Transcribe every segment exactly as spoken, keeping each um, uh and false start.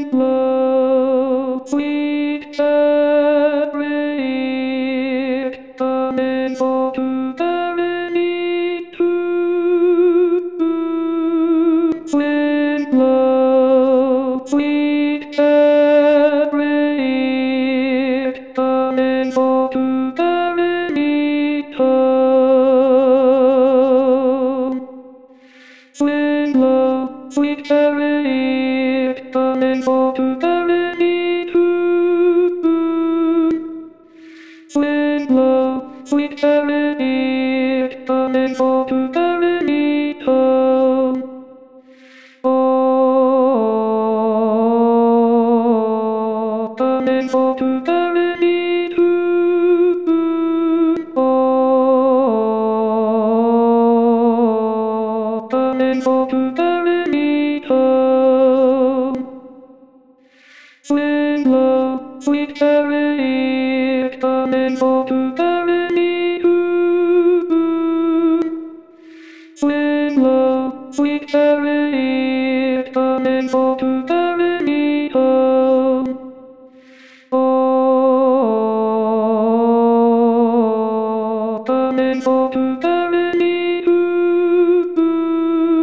Sweet love, sweet memory, coming for to very true. Sweet love, sweet memory, coming for to very true. Sweet love, sweet memory, coming for to very true. Sweet love, sweet memory, coming for to very true. Oh, coming for to very true. Oh, coming for to very true. Sweet love, sweet memory, coming for to very true. Sweet love, sweet memory, coming for to very true. Oh, coming for to very true.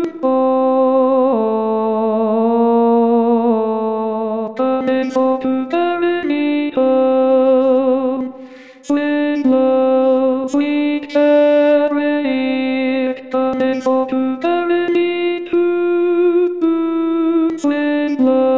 Oh, coming for to very true. Sweet love, sweet memory, coming for to very true. Sweet love.